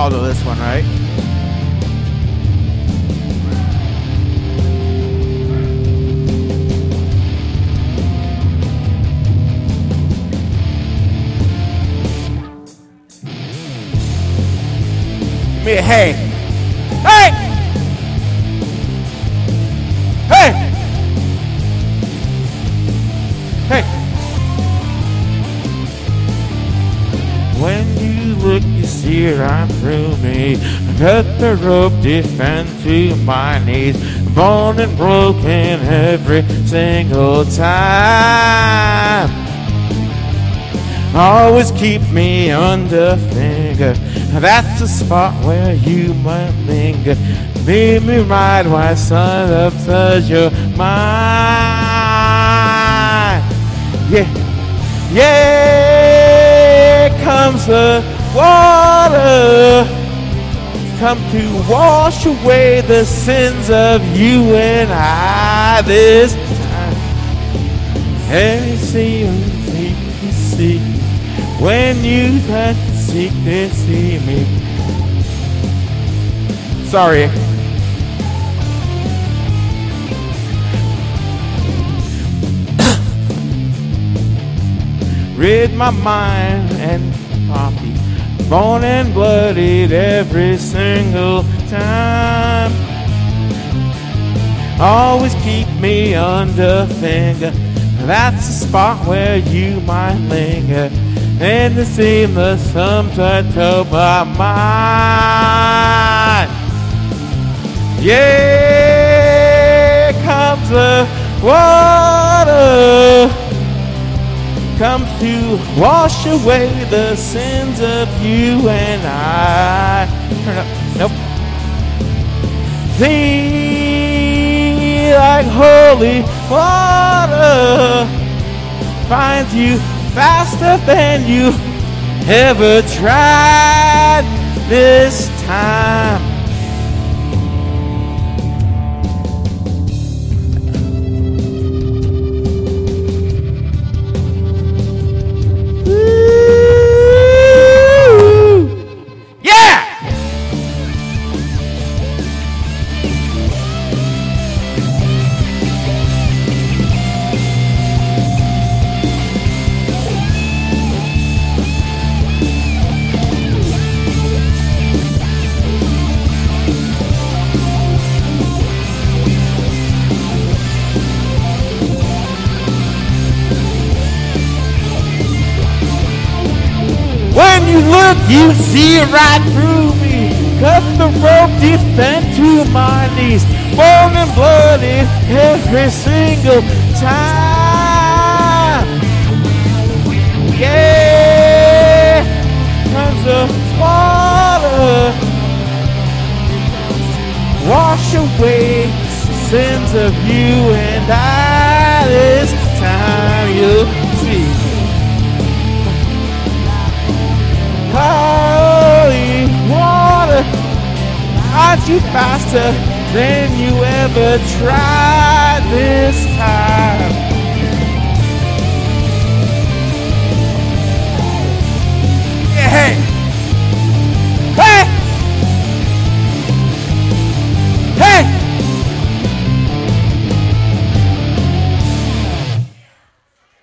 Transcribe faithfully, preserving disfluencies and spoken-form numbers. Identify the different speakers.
Speaker 1: y'all know this one, right? Me, hey, hey, hey, hey. When you look, you see right through me. Cut the rope, defend to my knees. Born and broken every single time. Always keep me under finger. That's the spot where you might linger. Leave me right while sun up touch your mind. Yeah, yeah, comes the water. Come to wash away the sins of you and I this time. Hey, see, see, see. When you touch the secret, see me. Sorry. Rid my mind and poppy. Born and bloodied every single time. Always keep me under finger. That's the spot where you might linger. And the seamless some touch of my mind. Yeah, comes the water. Comes to wash away the sins of you and I. Turn up. Nope. See, like holy water finds you faster than you ever tried this time. Woo! Yeah! When you look, you see right through me. Cut the rope, defend to my knees. Born and bloody every single time. Yeah, comes the water. Wash away the sins of you and I this time. You'll see. Holy water, aren't you faster than you ever tried this time? Yeah, hey.